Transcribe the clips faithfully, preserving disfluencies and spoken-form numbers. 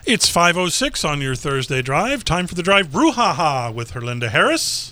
It's five oh six on your Thursday drive. Time for the drive brouhaha with Herlinda Harris.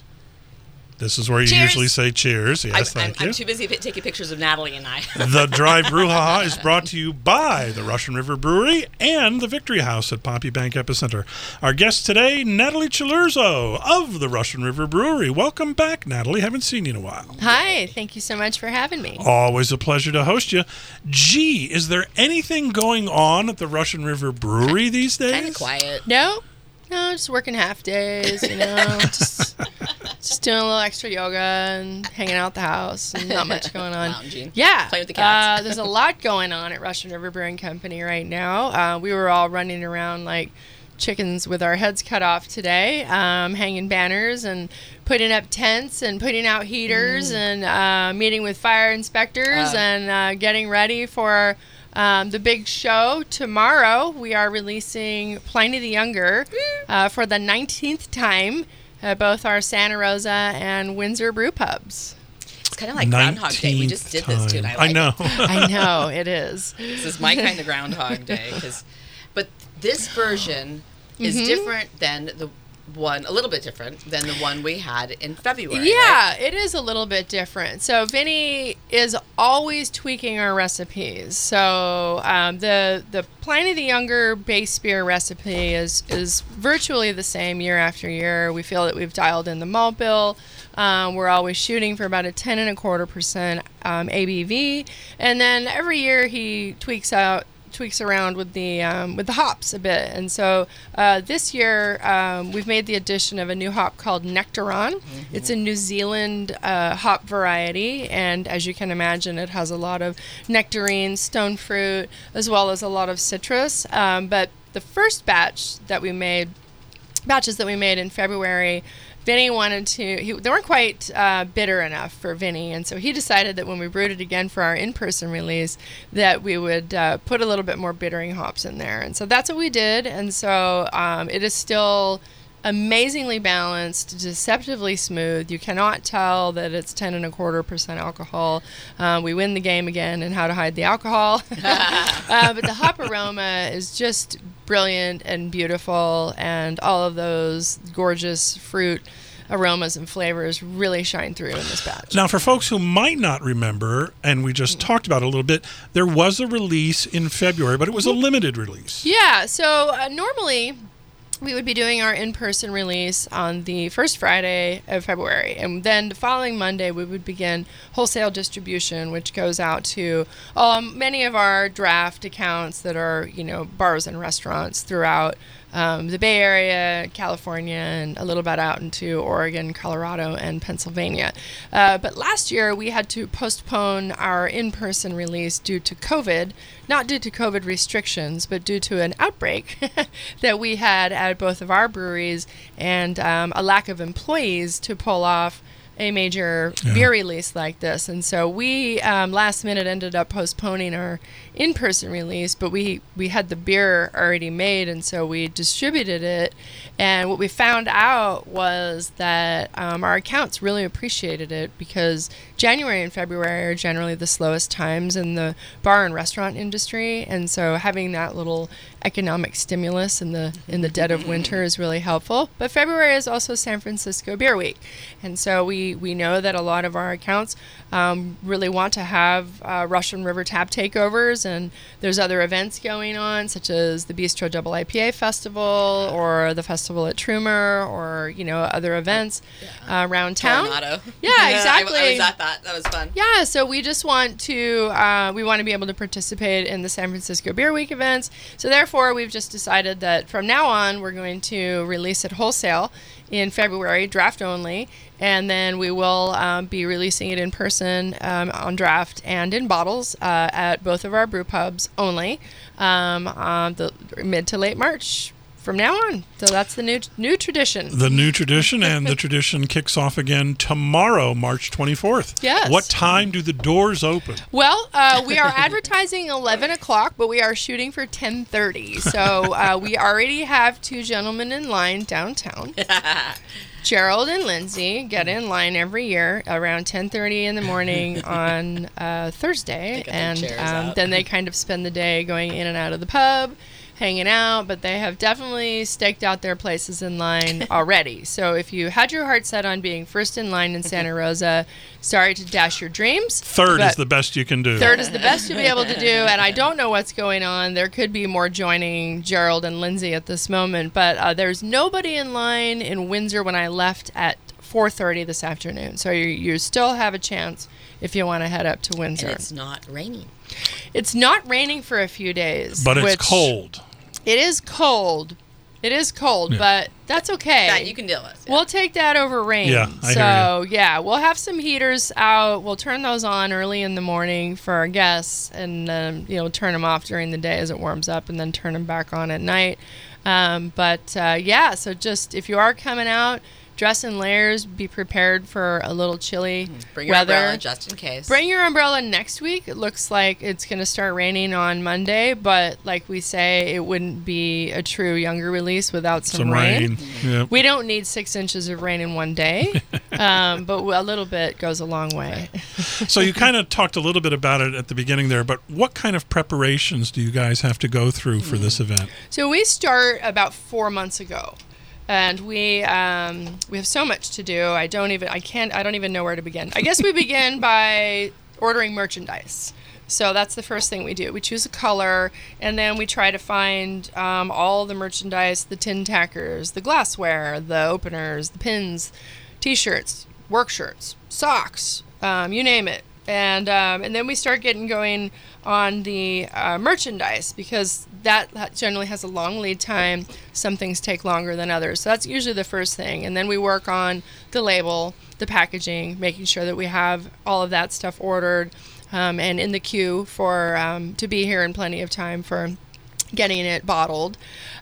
This is where you cheers. usually say cheers. Yes, I'm, thank I'm, you. I'm too busy taking pictures of Natalie and I. The Drive Brouhaha is brought to you by the Russian River Brewery and the Victory House at Pompey Bank Epicenter. Our guest today, Natalie Cilurzo of the Russian River Brewery. Welcome back, Natalie. Haven't seen you in a while. Hi. Thank you so much for having me. Always a pleasure to host you. Gee, is there anything going on at the Russian River Brewery these days? Kind of quiet. No? No, just working half days, you know, just just doing a little extra yoga and hanging out at the house and not much going on. Lounging. Yeah. Playing with the cats. Uh, there's a lot going on at Russian River Brewing Company right now. Uh, we were all running around like chickens with our heads cut off today, um, hanging banners and putting up tents and putting out heaters mm. and uh, meeting with fire inspectors uh. and uh, getting ready for Um, the big show tomorrow. We are releasing Pliny the Younger uh, for the nineteenth time at both our Santa Rosa and Windsor brew pubs. It's kind of like Groundhog Day. We just did this too. And I, like I know. It. I know, it is. This is my kind of Groundhog Day. Cause, but this version is mm-hmm. different than the one, a little bit different than the one we had in February. Yeah, right? it is a little bit different. So Vinny is always tweaking our recipes. So um, the the Pliny the Younger base beer recipe is is virtually the same year after year. We feel that we've dialed in the malt bill. Um, we're always shooting for about a ten and a quarter percent um, A B V, and then every year he tweaks out. tweaks around with the um, with the hops a bit, and so uh, this year um, we've made the addition of a new hop called Nectaron. Mm-hmm. It's a New Zealand uh, hop variety, and as you can imagine, it has a lot of nectarine, stone fruit, as well as a lot of citrus. Um, but the first batch that we made, batches that we made in February, Vinny wanted to, he, they weren't quite uh, bitter enough for Vinny, and so he decided that when we brewed it again for our in-person release, that we would uh, put a little bit more bittering hops in there. And so that's what we did, and so um, it is still amazingly balanced, deceptively smooth. You cannot tell that it's ten and a quarter percent alcohol. Uh, we win the game again in how to hide the alcohol. uh, but the hop aroma is just brilliant and beautiful, and all of those gorgeous fruit aromas and flavors really shine through in this batch. Now, for folks who might not remember, and we just mm-hmm. talked about it a little bit, there was a release in February, but it was a limited release. Yeah, so uh, normally we would be doing our in-person release on the first Friday of February, and then the following Monday we would begin wholesale distribution, which goes out to um, many of our draft accounts that are, you know, bars and restaurants throughout um, the Bay Area, California, and a little bit out into Oregon, Colorado, and Pennsylvania. Uh, but last year we had to postpone our in-person release due to COVID, not due to COVID restrictions, but due to an outbreak that we had at both of our breweries and um, a lack of employees to pull off a major yeah. beer release like this. And so we um, last minute ended up postponing our in-person release, but we, we had the beer already made, and so we distributed it. And what we found out was that um, our accounts really appreciated it, because January and February are generally the slowest times in the bar and restaurant industry, and so having that little economic stimulus in the in the dead of winter is really helpful. But February is also San Francisco Beer Week, and so we, we know that a lot of our accounts um, really want to have uh, Russian River Tap takeovers, and there's other events going on, such as the Bistro Double I P A Festival or the Festival at Trumer, or, you know, other events yeah. uh, around town. Tornado. Yeah, exactly. I, I was at that. That was fun. Yeah, so we just want to uh, we want to be able to participate in the San Francisco Beer Week events. So therefore, we've just decided that from now on, we're going to release it wholesale in February, draft only, and then we will um, be releasing it in person um, on draft and in bottles uh, at both of our brew pubs only um, on the mid to late March from now on. So that's the new new tradition. The new tradition, and the tradition kicks off again tomorrow, March twenty-fourth. Yes. What time do the doors open? Well, uh, we are advertising eleven o'clock, but we are shooting for ten thirty. So uh, we already have two gentlemen in line downtown. Gerald and Lindsay get in line every year around ten thirty in the morning on uh, Thursday, and um, then they kind of spend the day going in and out of the pub, hanging out, but they have definitely staked out their places in line already. So if you had your heart set on being first in line in Santa Rosa, sorry to dash your dreams. Third is the best you can do. Third is the best you'll be able to do, and I don't know what's going on. There could be more joining Gerald and Lindsay at this moment, but uh, there's nobody in line in Windsor when I left at four thirty this afternoon. So you, you still have a chance if you want to head up to Windsor. And it's not raining. It's not raining for a few days. But it's which, cold. It is cold. It is cold, Yeah. but that's okay. That you can deal with. Yeah. We'll take that over rain. Yeah, I so, hear yeah, we'll have some heaters out. We'll turn those on early in the morning for our guests and, um, you know, turn them off during the day as it warms up and then turn them back on at night. Um, but, uh, yeah, so just if you are coming out, dress in layers, be prepared for a little chilly Bring your weather. umbrella just in case. Bring your umbrella next week. It looks like it's going to start raining on Monday, but like we say, it wouldn't be a true younger release without some, Some rain. Yep. We don't need six inches of rain in one day, um, but a little bit goes a long way. So you kind of talked a little bit about it at the beginning there, but what kind of preparations do you guys have to go through for this event? So we start about four months ago. And we um, we have so much to do. I don't even I can't I don't even know where to begin. I guess we begin by ordering merchandise. So that's the first thing we do. We choose a color, and then we try to find um, all the merchandise: the tin tackers, the glassware, the openers, the pins, T-shirts, work shirts, socks, um, you name it. And um, and then we start getting going on the uh, merchandise, because that, that generally has a long lead time. Some things take longer than others. So that's usually the first thing. And then we work on the label, the packaging, making sure that we have all of that stuff ordered um, and in the queue for um, to be here in plenty of time for getting it bottled.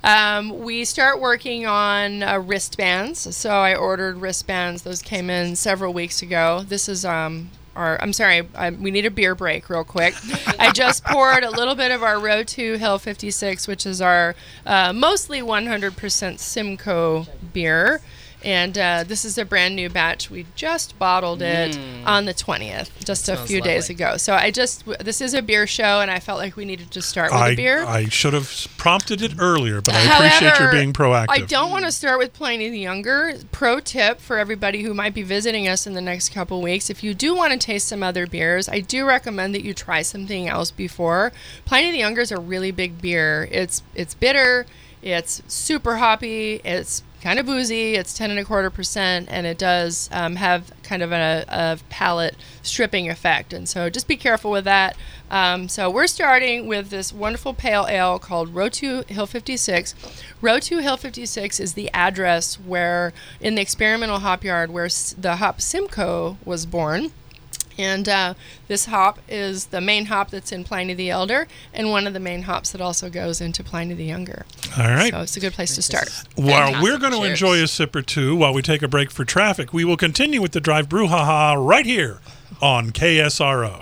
Um, we start working on uh, wristbands. So I ordered wristbands. Those came in several weeks ago. This is... Um, Our, I'm sorry, I, we need a beer break real quick. I just poured a little bit of our Row two Hill fifty-six, which is our uh, mostly one hundred percent Simcoe beer. And uh, this is a brand new batch. We just bottled it mm. on the twentieth, just a few lovely. days ago. So I just, this is a beer show, and I felt like we needed to start with I, a beer. I should have prompted it earlier, but I appreciate However, your being proactive. I don't want to start with Pliny the Younger. Pro tip for everybody who might be visiting us in the next couple weeks: if you do want to taste some other beers, I do recommend that you try something else before. Pliny the Younger is a really big beer. It's it's bitter, it's super hoppy, it's kind of boozy. It's ten and a quarter percent, and it does um, have kind of a, a palate stripping effect. And so just be careful with that. Um, so we're starting with this wonderful pale ale called Row two Hill fifty-six. Row two Hill fifty-six is the address where, in the experimental hop yard, where the hop Simcoe was born. And uh, this hop is the main hop that's in Pliny the Elder, and one of the main hops that also goes into Pliny the Younger. All right. So it's a good place to start. While we're going to Cheers. enjoy a sip or two while we take a break for traffic, we will continue with the Drive Brouhaha right here on K S R O.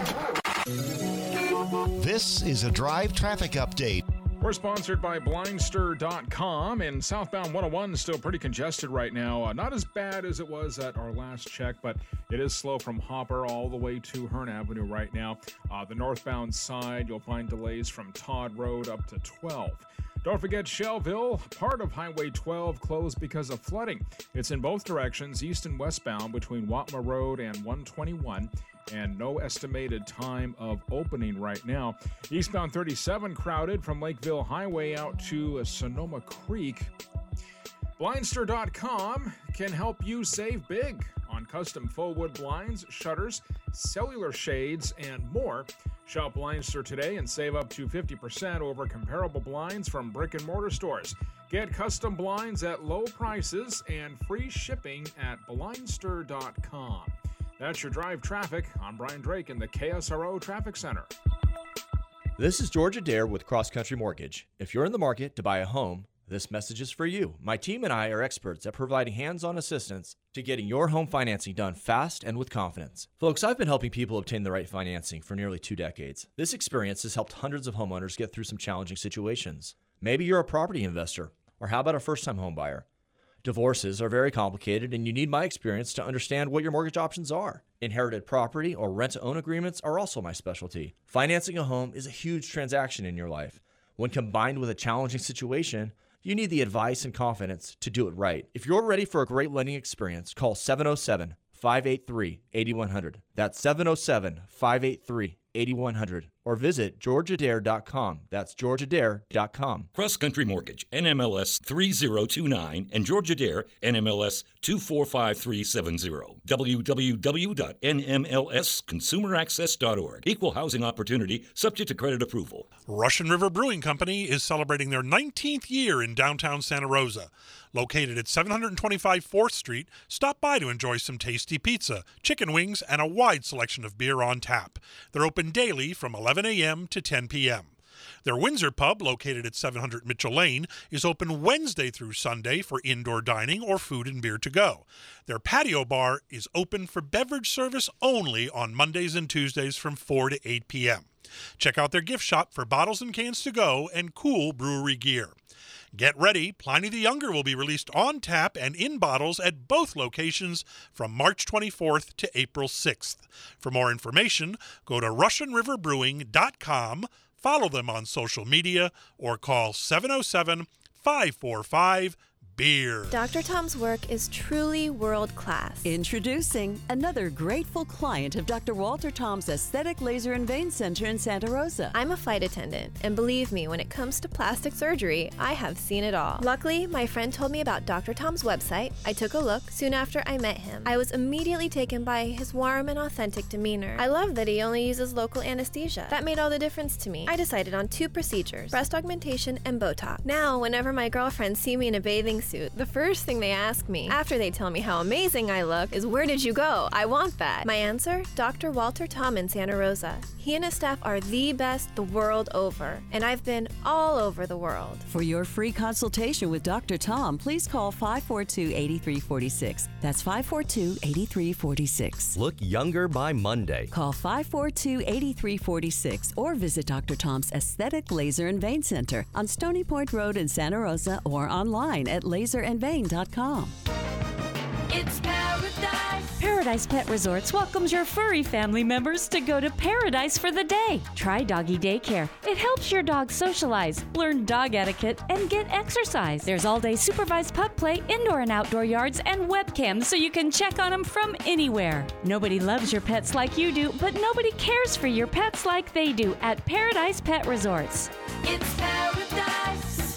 This is a Drive Traffic Update. We're sponsored by Blindster dot com, and southbound one oh one is still pretty congested right now. Uh, not as bad as it was at our last check, but it is slow from Hopper all the way to Hearn Avenue right now. Uh, the northbound side, you'll find delays from Todd Road up to twelve. Don't forget Shellville, part of Highway twelve closed because of flooding. It's in both directions, east and westbound, between Watma Road and one twenty-one. And no estimated time of opening right now. Eastbound thirty-seven crowded from Lakeville Highway out to Sonoma Creek. Blindster dot com can help you save big on custom faux wood blinds, shutters, cellular shades, and more. Shop Blindster today and save up to fifty percent over comparable blinds from brick and mortar stores. Get custom blinds at low prices and free shipping at Blindster dot com. That's your drive traffic. I'm Brian Drake in the K S R O Traffic Center. This is George Adair with Cross Country Mortgage. If you're in the market to buy a home, this message is for you. My team and I are experts at providing hands-on assistance to getting your home financing done fast and with confidence. Folks, I've been helping people obtain the right financing for nearly two decades. This experience has helped hundreds of homeowners get through some challenging situations. Maybe you're a property investor, or how about a first-time home buyer? Divorces are very complicated, and you need my experience to understand what your mortgage options are. Inherited property or rent-to-own agreements are also my specialty. Financing a home is a huge transaction in your life. When combined with a challenging situation, you need the advice and confidence to do it right. If you're ready for a great lending experience, call seven oh seven, five eight three, eight one zero zero. That's seven oh seven, five eight three, eight one zero zero. Or visit georgia dare dot com. That's georgia dare dot com. Cross Country Mortgage, N M L S three zero two nine, and Georgia Dare, N M L S two four five three seven zero. w w w dot n m l s consumer access dot org. Equal housing opportunity, subject to credit approval. Russian River Brewing Company is celebrating their nineteenth year in downtown Santa Rosa. Located at seven twenty-five fourth Street, stop by to enjoy some tasty pizza, chicken wings, and a wide selection of beer on tap. They're open daily from eleven a.m. to ten p.m. Their Windsor Pub, located at seven hundred Mitchell Lane, is open Wednesday through Sunday for indoor dining or food and beer to go. Their patio bar is open for beverage service only on Mondays and Tuesdays from four to eight p.m. Check out their gift shop for bottles and cans to go and cool brewery gear. Get ready, Pliny the Younger will be released on tap and in bottles at both locations from March twenty-fourth to April sixth. For more information, go to russian river brewing dot com, follow them on social media, or call seven oh seven, five four five, beer. Doctor Tom's work is truly world-class. Introducing another grateful client of Doctor Walter Tom's Aesthetic Laser and Vein Center in Santa Rosa. I'm a flight attendant, and believe me, when it comes to plastic surgery, I have seen it all. Luckily, my friend told me about Doctor Tom's website. I took a look soon after I met him. I was immediately taken by his warm and authentic demeanor. I love that he only uses local anesthesia. That made all the difference to me. I decided on two procedures, breast augmentation and Botox. Now, whenever my girlfriends see me in a bathing suit, the first thing they ask me, after they tell me how amazing I look, is where did you go? I want that. My answer? Doctor Walter Tom in Santa Rosa. He and his staff are the best the world over, and I've been all over the world. For your free consultation with Doctor Tom, please call five four two, eight three four six. That's five four two, eight three four six. Look younger by Monday. Call five four two, eight three four six or visit Doctor Tom's Aesthetic Laser and Vein Center on Stony Point Road in Santa Rosa or online at laser and vein dot com. It's Paradise. Paradise Pet Resorts welcomes your furry family members to go to Paradise for the day. Try Doggy Daycare. It helps your dog socialize, learn dog etiquette, and get exercise. There's all-day supervised pup play, indoor and outdoor yards, and webcams so you can check on them from anywhere. Nobody loves your pets like you do, but nobody cares for your pets like they do at Paradise Pet Resorts. It's Paradise.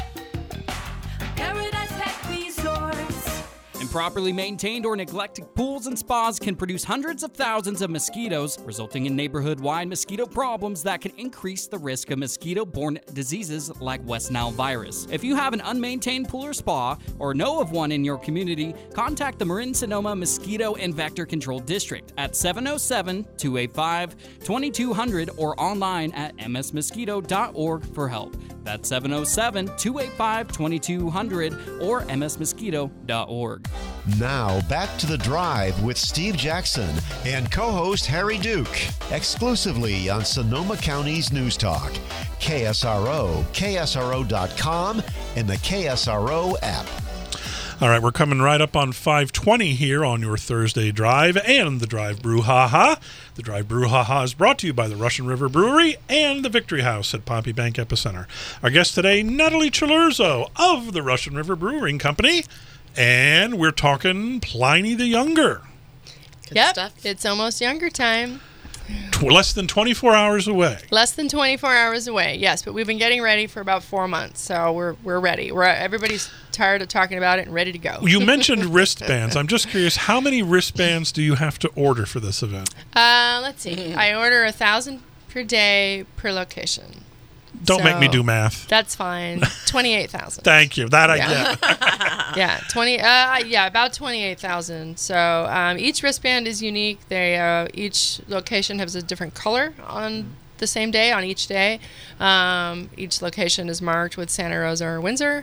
Paradise Pet Resorts. Improperly maintained or neglected pools and spas can produce hundreds of thousands of mosquitoes, resulting in neighborhood-wide mosquito problems that can increase the risk of mosquito-borne diseases like West Nile virus. If you have an unmaintained pool or spa, or know of one in your community, contact the Marin-Sonoma Mosquito and Vector Control District at seven oh seven, two eight five, two two zero zero or online at m s mosquito dot org for help. That's seven oh seven, two eight five, two two zero zero or m s mosquito dot org. Now, back to The Drive with Steve Jackson and co-host Harry Duke, exclusively on Sonoma County's News Talk, K S R O, K S R O dot com, and the K S R O app. All right, we're coming right up on five twenty here on your Thursday Drive and the Drive Brouhaha. The Drive Brouhaha is brought to you by the Russian River Brewery and the Victory House at Pompey Bank Epicenter. Our guest today, Natalie Cilurzo of the Russian River Brewing Company. And we're talking Pliny the Younger. Good yep, stuff. It's almost younger time. Tw- less than twenty-four hours away. Less than twenty-four hours away, yes. But we've been getting ready for about four months, so we're we're ready. We're everybody's tired of talking about it and ready to go. You mentioned wristbands. I'm just curious, how many wristbands do you have to order for this event? Uh, let's see. I order a thousand per day per location. Don't so make me do math. That's fine. Twenty-eight thousand. Thank you. That I yeah. get. yeah, twenty. Uh, yeah, about twenty-eight thousand. So um, each wristband is unique. They uh, each location has a different color on the same day on each day. Um, each location is marked with Santa Rosa or Windsor,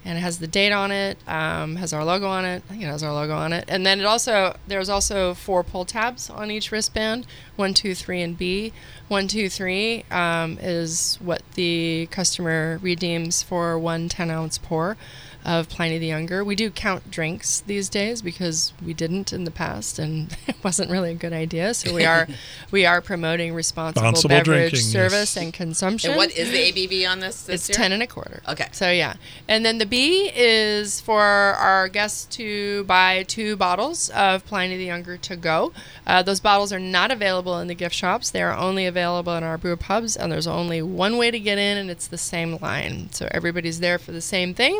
and it has the date on it, um, has our logo on it. I think it has our logo on it. And then it also, there's also four pull tabs on each wristband, one, two, three, and B. One, two, three um, is what the customer redeems for one ten-ounce pour of Pliny the Younger. We do count drinks these days because we didn't in the past, and it wasn't really a good idea. So we are we are promoting responsible, Responsible beverage drinking, service yes. and consumption. And what is the A B V on this? this It's year? ten and a quarter. Okay. So yeah, and then the B is for our guests to buy two bottles of Pliny the Younger to go. Uh, those bottles are not available in the gift shops. They are only available in our brew pubs, and there's only one way to get in, and it's the same line. So everybody's there for the same thing.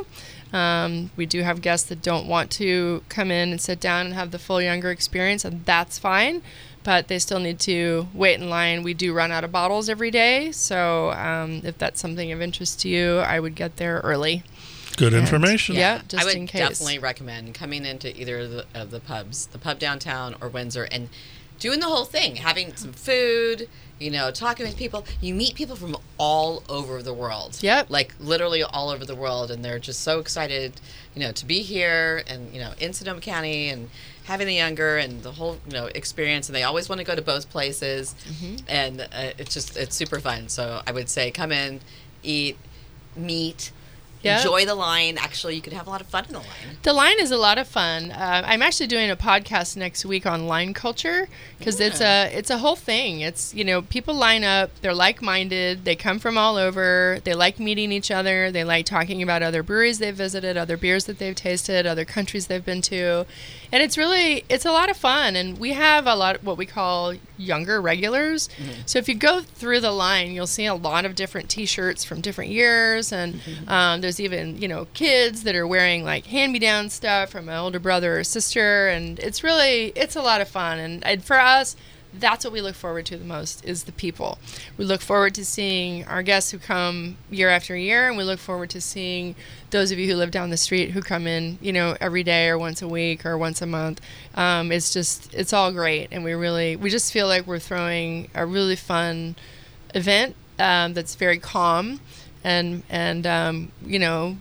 Um, we do have guests that don't want to come in and sit down and have the full Younger experience, and that's fine. But they still need to wait in line. We do run out of bottles every day, so um, if that's something of interest to you, I would get there early. Good And- information. Yeah, just I would in case. definitely recommend coming into either of the, of the pubs, the pub downtown or Windsor, and doing the whole thing, having some food, you know, talking with people. You meet people from all over the world. Yep. Like literally all over the world, and they're just so excited, you know, to be here and, you know, in Sonoma County and having the Younger and the whole, you know, experience. And they always want to go to both places. Mm-hmm. And uh, it's just, it's super fun. So I would say come in, eat, meet, Yeah. enjoy the line. Actually, you could have a lot of fun in the line. The line is a lot of fun. Uh, I'm actually doing a podcast next week on line culture because it's a it's a whole thing. It's, you know, people line up. They're like-minded. They come from all over. They like meeting each other. They like talking about other breweries they've visited, other beers that they've tasted, other countries they've been to, and it's really it's a lot of fun. And we have a lot of what we call Younger regulars. Mm-hmm. So if you go through the line, you'll see a lot of different T-shirts from different years, and Mm-hmm. um, there's even, you know, kids that are wearing like hand-me-down stuff from an older brother or sister, and it's really it's a lot of fun. And, and for us, that's what we look forward to the most is the people. We look forward to seeing our guests who come year after year, and we look forward to seeing those of you who live down the street who come in, you know, every day or once a week or once a month. Um, it's just it's all great, and we really we just feel like we're throwing a really fun event um, that's very calm and and um, you know,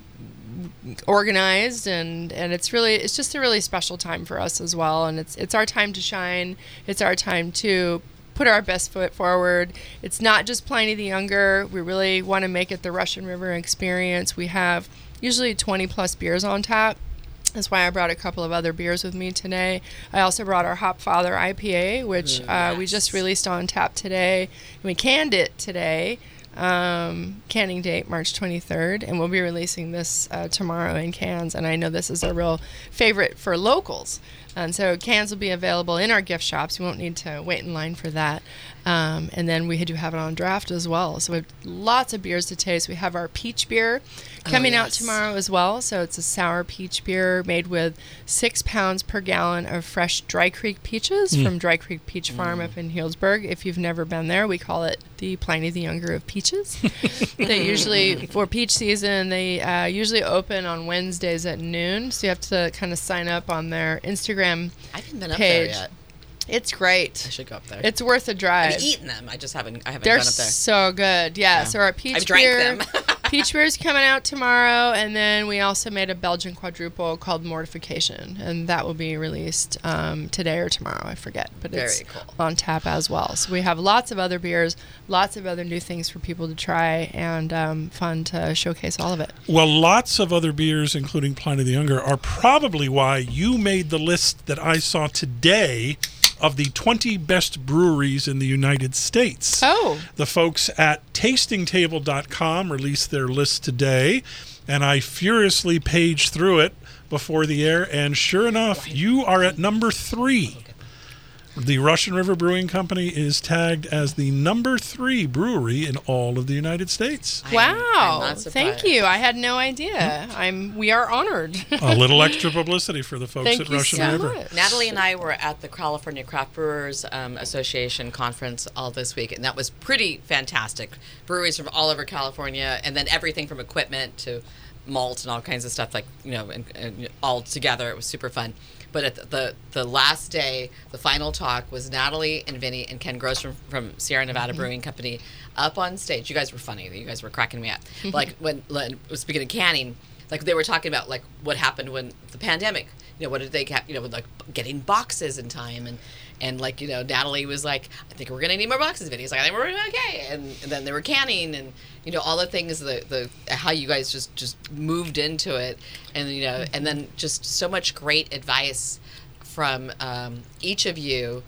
organized, and and it's really it's just a really special time for us as well. And it's it's our time to shine. It's our time to put our best foot forward. It's not just Pliny the Younger. We really want to make it the Russian River experience. We have usually twenty plus beers on tap. That's why I brought a couple of other beers with me today. I also brought our Hop Father I P A, which uh, we just released on tap today. And we canned it today. Um, canning date March twenty-third, and we'll be releasing this uh, tomorrow in cans. And I know this is a real favorite for locals, and so cans will be available in our gift shops. You won't need to wait in line for that. Um, and then we do have it on draft as well. So we have lots of beers to taste. We have our peach beer coming Oh, out yes. tomorrow as well. So it's a sour peach beer made with six pounds per gallon of fresh Dry Creek peaches Mm. from Dry Creek Peach Farm up in Healdsburg. If you've never been there, we call it the Pliny the Younger of peaches. They usually, for peach season, they uh, usually open on Wednesdays at noon. So you have to kind of sign up on their Instagram I haven't been up page. there yet. It's great. I should go up there. It's worth a drive. I've eaten them. I just haven't. I haven't They're gone up there. so good. Yeah. Yeah. So our peach I've drank beer, them. peach beer is coming out tomorrow, and then we also made a Belgian quadruple called Mortification, and that will be released um, today or tomorrow. I forget, but it's Very cool. on tap as well. So we have lots of other beers, lots of other new things for people to try, and um, fun to showcase all of it. Well, lots of other beers, including Pliny the Younger, are probably why you made the list that I saw today of the twenty best breweries in the United States. Oh. The folks at tasting table dot com released their list today, and I furiously paged through it before the air, and sure enough, you are at number three. The Russian River Brewing Company is tagged as the number three brewery in all of the United States. Wow. Thank you. I had no idea. I'm we are honored. A little extra publicity for the folks Thank at you Russian so River. much. Natalie and I were at the California Craft Brewers um, Association conference all this week, and that was pretty fantastic. Breweries from all over California, and then everything from equipment to malt and all kinds of stuff, like, you know, and, and all together. It was super fun. But at the, the the last day, the final talk was Natalie and Vinny and Ken Gross from, from Sierra Nevada Mm-hmm. Brewing Company up on stage. You guys were funny. You guys were cracking me up. Like when Len was speaking of canning, like they were talking about like what happened when the pandemic. You know, what did they have? You know, with like getting boxes in time, and and like you know, Natalie was like, I think we're gonna need more boxes. Vinny's like, I think we're okay, and, and then they were canning, and you know, all the things the the how you guys just just moved into it, and you know, and then just so much great advice from um, each of you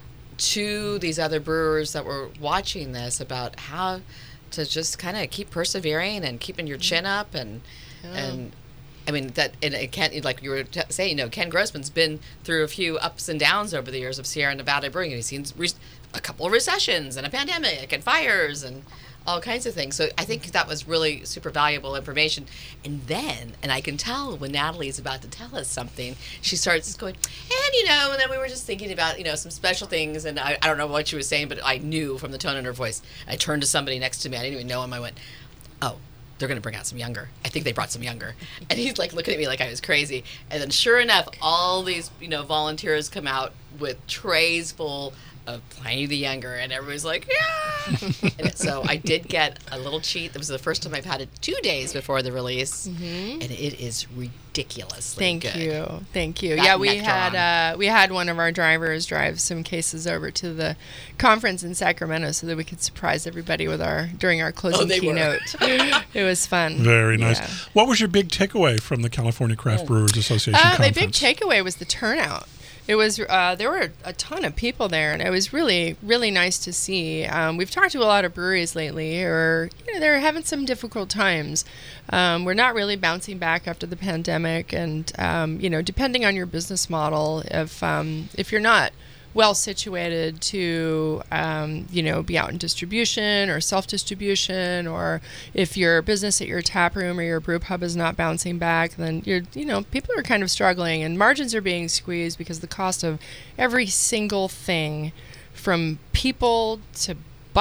to these other brewers that were watching this about how to just kind of keep persevering and keeping your chin up and Yeah. and I mean that and it can't like you were t- saying you know Ken Grossman's been through a few ups and downs over the years of Sierra Nevada brewing, and he's seen re- a couple of recessions and a pandemic and fires and all kinds of things. So I think that was really super valuable information. And then, and I can tell when Natalie is about to tell us something, she starts going, and you know, and then we were just thinking about, you know, some special things, and I, I don't know what she was saying, but I knew from the tone in her voice. I turned to somebody next to me, I didn't even know him, I went, oh, they're going to bring out some younger. I think they brought some younger. And he's like looking at me like I was crazy. And then sure enough, all these, you know, volunteers come out with trays full of Pliny the Younger, and everybody's like, yeah. And so I did get a little cheat. That was the first time I've had it two days before the release, Mhm. and it is ridiculously Thank good. you, thank you. That yeah, we Nectaron. had uh, we had one of our drivers drive some cases over to the conference in Sacramento so that we could surprise everybody with our during our closing they were. keynote. It was fun. Very nice. Yeah. What was your big takeaway from the California Craft Brewers Association Uh, my conference? big takeaway was the turnout. It was uh, there were a ton of people there, and it was really, really nice to see. Um, we've talked to a lot of breweries lately, or you know, they're having some difficult times. Um, we're not really bouncing back after the pandemic, and um, you know, depending on your business model, if um, if you're not well situated to um, you know be out in distribution or self-distribution, or if your business at your tap room or your brew pub is not bouncing back, then you're you know people are kind of struggling, and margins are being squeezed because the cost of every single thing, from people to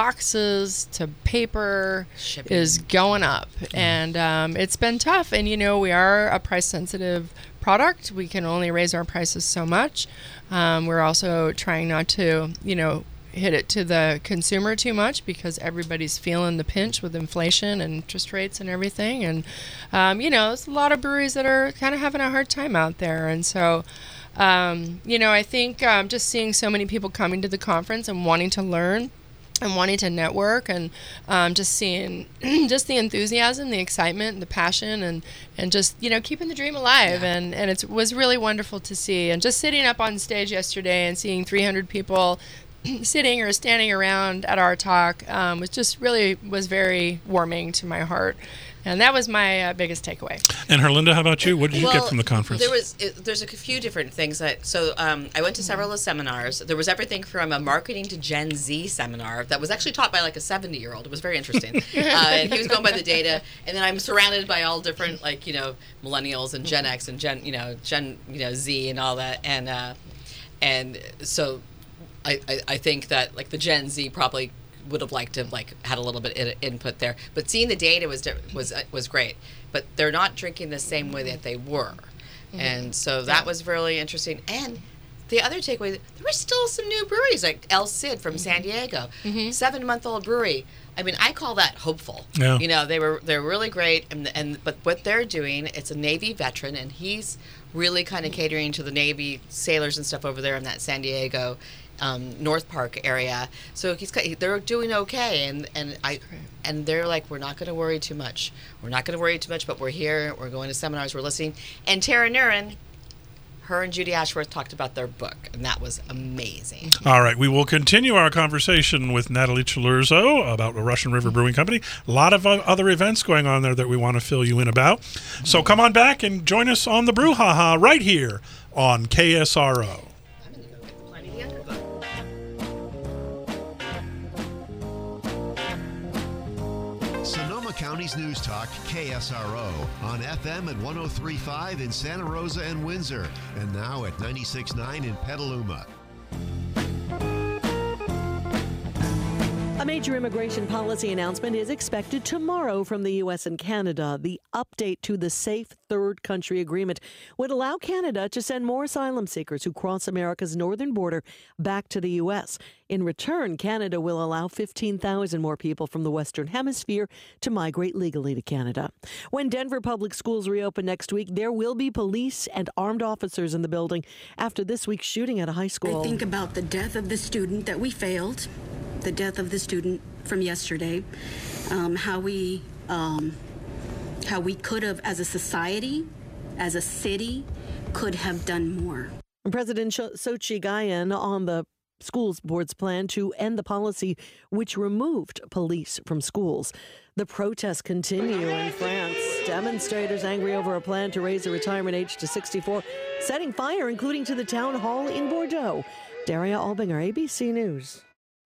boxes to paper, Shipping. is going up, and um, it's been tough. And you know we are a price sensitive product. We can only raise our prices so much. Um, we're also trying not to, you know, hit it to the consumer too much, because everybody's feeling the pinch with inflation and interest rates and everything. And, um, you know, there's a lot of breweries that are kind of having a hard time out there. And so, um, you know, I think um, just seeing so many people coming to the conference and wanting to learn and wanting to network, and um, just seeing just the enthusiasm, the excitement, the passion, and, and just, you know, keeping the dream alive. Yeah. And, and it was really wonderful to see. And just sitting up on stage yesterday and seeing three hundred people sitting or standing around at our talk um, was just really was very warming to my heart. And that was my uh, biggest takeaway. And Herlinda, how about you? What did you well, get from the conference? There was it, there's a few different things that so um, I went to several of the seminars. There was everything from a marketing to Gen Z seminar that was actually taught by like a seventy year old. It was very interesting, uh, and he was going by the data. And then I'm surrounded by all different like you know millennials and Gen X and Gen you know Gen you know Z and all that, and uh, and so I, I I think that like the Gen Z probably would have liked to have like had a little bit of input there, but seeing the data was was uh, was great. But they're not drinking the same way that they were, mm-hmm. and so that yeah. was really interesting. And the other takeaway, there were still some new breweries like El Cid from mm-hmm. San Diego, mm-hmm. seven month old brewery. I mean, I call that hopeful. Yeah. You know, they were they're really great, and and but what they're doing, it's a Navy veteran, and he's really kind of catering to the Navy sailors and stuff over there in that San Diego. Um, North Park area, so he's they're doing okay, and and I and they're like, we're not going to worry too much. We're not going to worry too much, but we're here. We're going to seminars. We're listening. And Tara Nurin, her and Judy Ashworth talked about their book, and that was amazing. All right, we will continue our conversation with Natalie Chilurzo about the Russian River Brewing Company. A lot of other events going on there that we want to fill you in about. So come on back and join us on the Brouhaha right here on K S R O. County's News Talk, K S R O, on F M at one oh three point five in Santa Rosa and Windsor, and now at ninety-six point nine in Petaluma. A major immigration policy announcement is expected tomorrow from the U S and Canada. The update to the Safe Third Country Agreement would allow Canada to send more asylum seekers who cross America's northern border back to the U S. In return, Canada will allow fifteen thousand more people from the Western Hemisphere to migrate legally to Canada. When Denver public schools reopen next week, there will be police and armed officers in the building after this week's shooting at a high school. I think about the death of the student that we failed, the death of the student from yesterday, um, how we um, how we could have, as a society, as a city, could have done more. President Sochi Gayan on the schools board's plan to end the policy which removed police from schools. The protests continue in France. Demonstrators angry over a plan to raise the retirement age to sixty-four, setting fire, including to the town hall in Bordeaux. Daria Albinger, A B C News.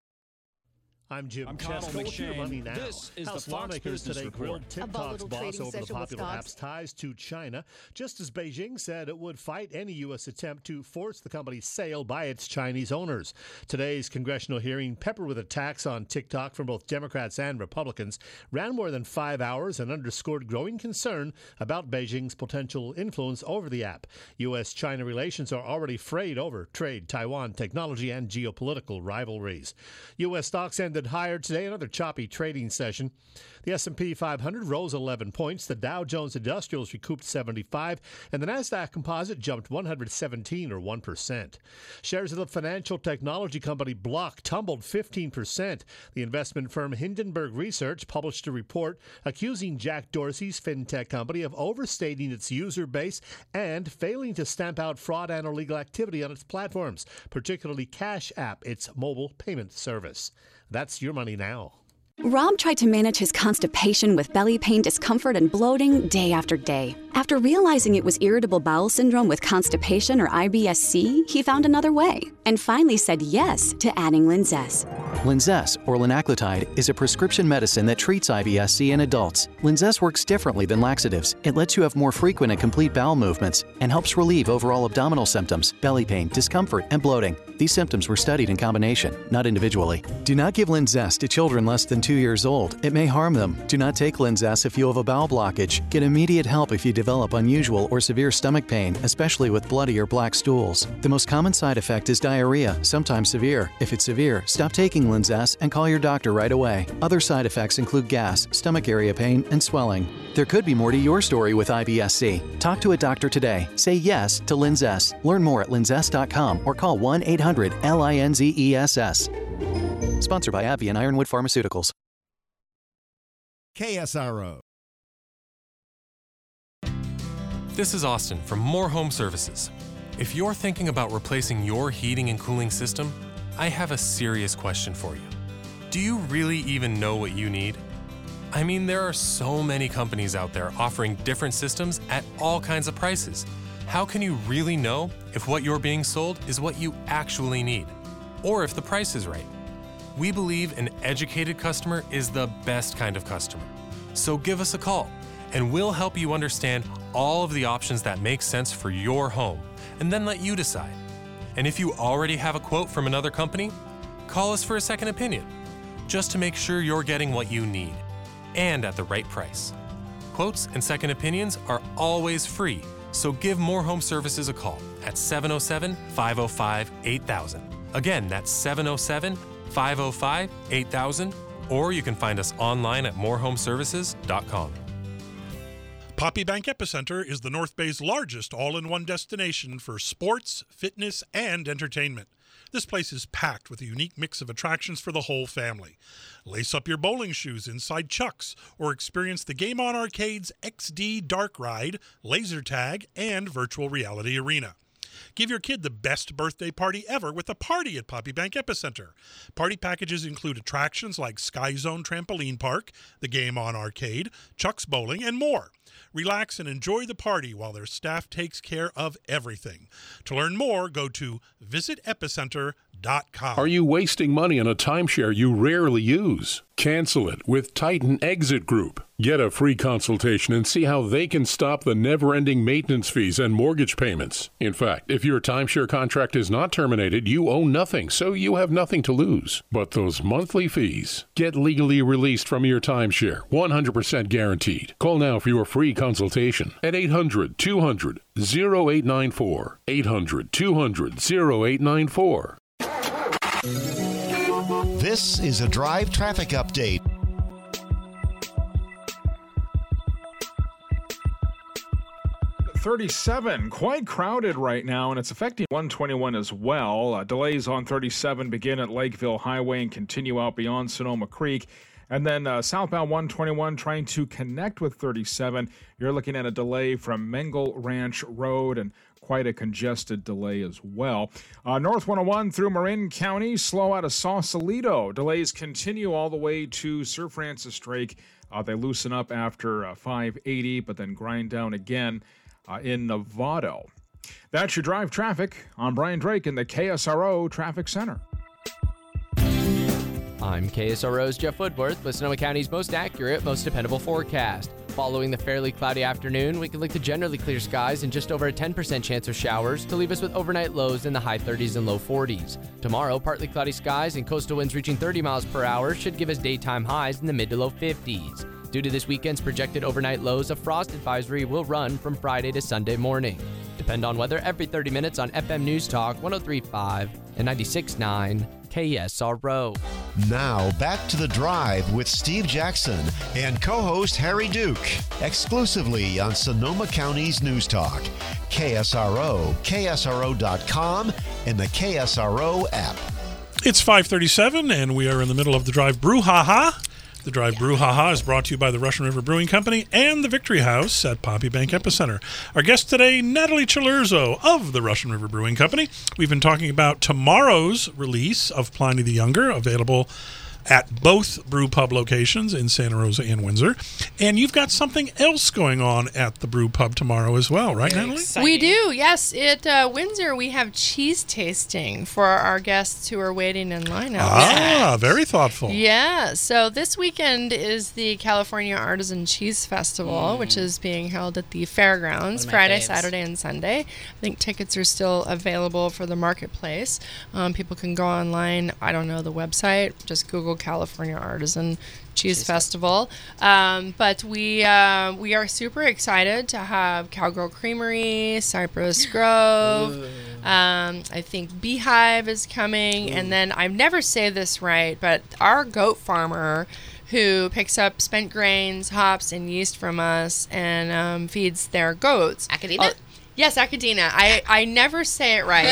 I'm Jim I'm Connell Chesko with your McShane. money now. This is House the Fox lawmakers Business today Report. grilled TikTok's boss over the popular app's ties to China, just as Beijing said it would fight any U S attempt to force the company's sale by its Chinese owners. Today's congressional hearing, peppered with attacks on TikTok from both Democrats and Republicans, ran more than five hours and underscored growing concern about Beijing's potential influence over the app. U S China relations are already frayed over trade, Taiwan, technology, and geopolitical rivalries. U S stocks ended higher today, another choppy trading session. The S and P five hundred rose eleven points, the Dow Jones Industrials recouped seventy-five, and the Nasdaq Composite jumped one hundred seventeen, or one percent. Shares of the financial technology company Block tumbled fifteen percent. The investment firm Hindenburg Research published a report accusing Jack Dorsey's fintech company of overstating its user base and failing to stamp out fraud and illegal activity on its platforms, particularly Cash App, its mobile payment service. That's your money now. Rob tried to manage his constipation with belly pain, discomfort, and bloating day after day. After realizing it was irritable bowel syndrome with constipation, or I B S C, he found another way and finally said yes to adding Linzess. Linzess, or linaclotide, is a prescription medicine that treats I B S C in adults. Linzess works differently than laxatives. It lets you have more frequent and complete bowel movements and helps relieve overall abdominal symptoms, belly pain, discomfort, and bloating. These symptoms were studied in combination, not individually. Do not give Linzess to children less than two years old. It may harm them. Do not take Linzess if you have a bowel blockage. Get immediate help if you develop unusual or severe stomach pain, especially with bloody or black stools. The most common side effect is diarrhea, sometimes severe. If it's severe, stop taking Linzess and call your doctor right away. Other side effects include gas, stomach area pain, and swelling. There could be more to your story with I B S C. Talk to a doctor today. Say yes to Linzess. Learn more at linzess dot com or call one eight hundred L I N Z E S S. Sponsored by AbbVie and Ironwood Pharmaceuticals. K S R O. This is Austin from More Home Services. If you're thinking about replacing your heating and cooling system, I have a serious question for you. Do you really even know what you need? I mean, there are so many companies out there offering different systems at all kinds of prices. How can you really know if what you're being sold is what you actually need? Or if the price is right? We believe an educated customer is the best kind of customer. So give us a call, and we'll help you understand all of the options that make sense for your home, and then let you decide. And if you already have a quote from another company, call us for a second opinion, just to make sure you're getting what you need, and at the right price. Quotes and second opinions are always free, so give More Home Services a call at seven oh seven, five oh five, eight thousand. Again, that's seven oh seven, five oh five, eight thousand, or you can find us online at more home services dot com. Poppy Bank Epicenter is the North Bay's largest all-in-one destination for sports, fitness, and entertainment. This place is packed with a unique mix of attractions for the whole family. Lace up your bowling shoes inside Chuck's or experience the Game On Arcade's X D Dark Ride, laser tag, and virtual reality arena. Give your kid the best birthday party ever with a party at Poppy Bank Epicenter. Party packages include attractions like Sky Zone Trampoline Park, the Game On Arcade, Chuck's Bowling, and more. Relax and enjoy the party while their staff takes care of everything. To learn more, go to visit epicenter dot com. Are you wasting money on a timeshare you rarely use? Cancel it with Titan Exit Group. Get a free consultation and see how they can stop the never-ending maintenance fees and mortgage payments. In fact, if your timeshare contract is not terminated, you owe nothing, so you have nothing to lose. But those monthly fees. Get legally released from your timeshare, one hundred percent guaranteed. Call now for your free consultation at eight hundred, two hundred, oh eight nine four. eight hundred, two hundred, oh eight nine four. This is a Drive Traffic Update. thirty-seven, quite crowded right now, and it's affecting one twenty-one as well. Uh, delays on thirty-seven begin at Lakeville Highway and continue out beyond Sonoma Creek. And then uh, southbound one twenty-one trying to connect with thirty-seven. You're looking at a delay from Mengle Ranch Road and quite a congested delay as well. Uh, North one oh one through Marin County, slow out of Sausalito. Delays continue all the way to Sir Francis Drake. Uh, they loosen up after uh, five eighty, but then grind down again uh, in Novato. That's your Drive Traffic. I'm Brian Drake in the K S R O Traffic Center. I'm K S R O's Jeff Woodworth with Sonoma County's most accurate, most dependable forecast. Following the fairly cloudy afternoon, we can look to generally clear skies and just over a ten percent chance of showers to leave us with overnight lows in the high thirties and low forties. Tomorrow, partly cloudy skies and coastal winds reaching thirty miles per hour should give us daytime highs in the mid to low fifties. Due to this weekend's projected overnight lows, a frost advisory will run from Friday to Sunday morning. Depend on weather every thirty minutes on F M News Talk one oh three point five and ninety-six point nine K S R O. Now back to The Drive with Steve Jackson and co-host Harry Duke, exclusively on Sonoma County's News Talk, K S R O, K S R O dot com, and the K S R O app. It's five thirty-seven, and we are in the middle of the Drive Brouhaha. The Drive Brouhaha is brought to you by the Russian River Brewing Company and the Victory House at Pompey Bank Epicenter. Our guest today, Natalie Cilurzo of the Russian River Brewing Company. We've been talking about tomorrow's release of Pliny the Younger, available at both brew pub locations in Santa Rosa and Windsor. And you've got something else going on at the brew pub tomorrow as well, right, Natalie? We do, yes. At uh, Windsor, we have cheese tasting for our guests who are waiting in line out Ah, very thoughtful. Yeah, so this weekend is the California Artisan Cheese Festival, mm. which is being held at the fairgrounds Friday, faves. Saturday, and Sunday. I think tickets are still available for the marketplace. Um, people can go online, I don't know the website, just Google California Artisan Cheese, Cheese Festival. Um, but we uh, we are super excited to have Cowgirl Creamery, Cypress Grove. Um, I think Beehive is coming. Ooh. And then I never say this right, but our goat farmer who picks up spent grains, hops, and yeast from us and um, feeds their goats. Academia? Uh, Yes, Academia. I, I never say it right.